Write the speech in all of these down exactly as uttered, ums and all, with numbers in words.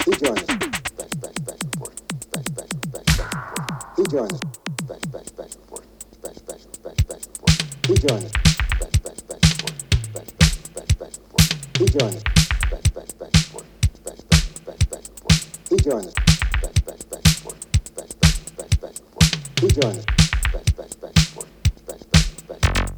He joined us. Special, special, special report. Special, special, special, special report. He joined us. Special, special, special report. Special, special, special, special report. He joined us. Special, special, special report. Special, special, special, special report. He joined us. Special, special, special report. Special, special, special, special report. He joined us. Special, special, special report. Special, special, special, special report. He joined us. Special, special, special report. Special, special, special.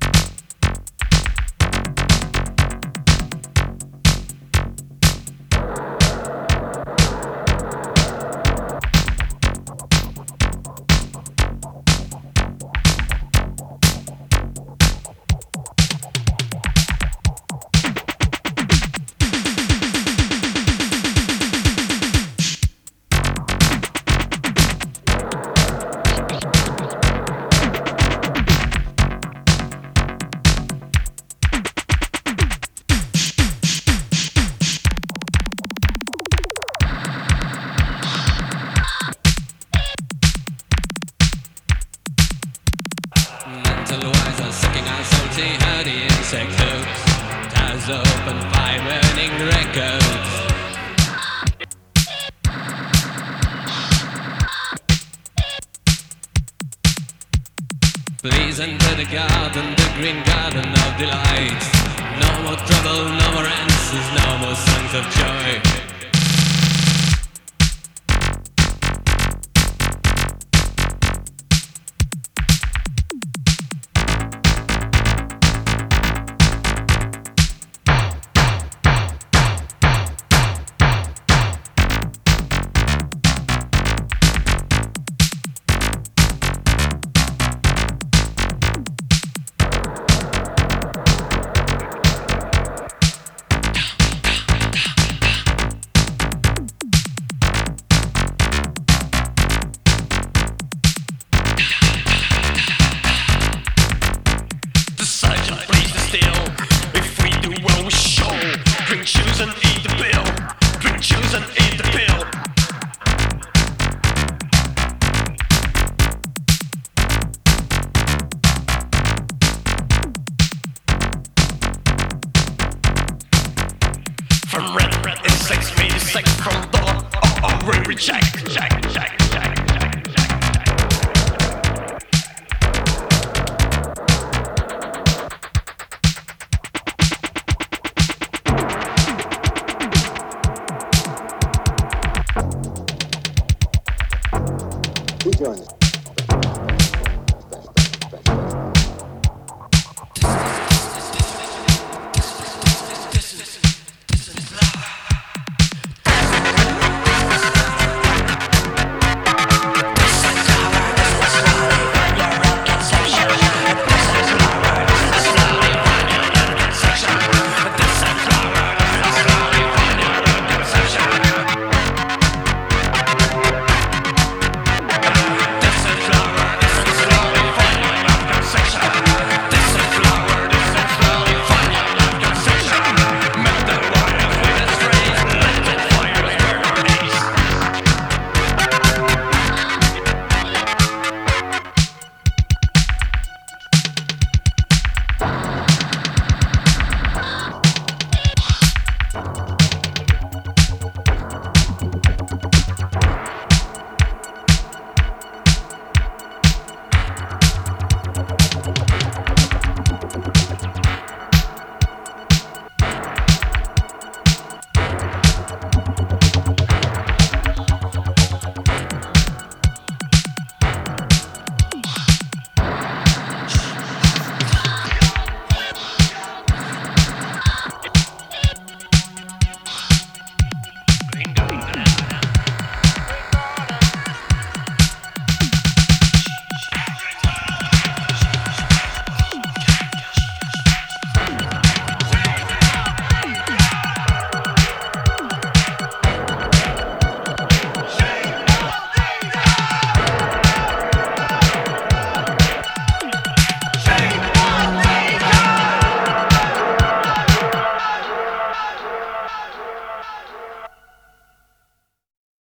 Mental wires sucking on salty, hardy insect hooks. Tires open, fire burning records. Please enter the garden, the green garden of delight. No more trouble, no more answers, no more songs of joy. Choose and eat the pill. Drink, choose and eat the pill. From red, red insects, made the sex from dollar. Oh, oh, we reject, reject, reject, reject, reject, reject. He joined us.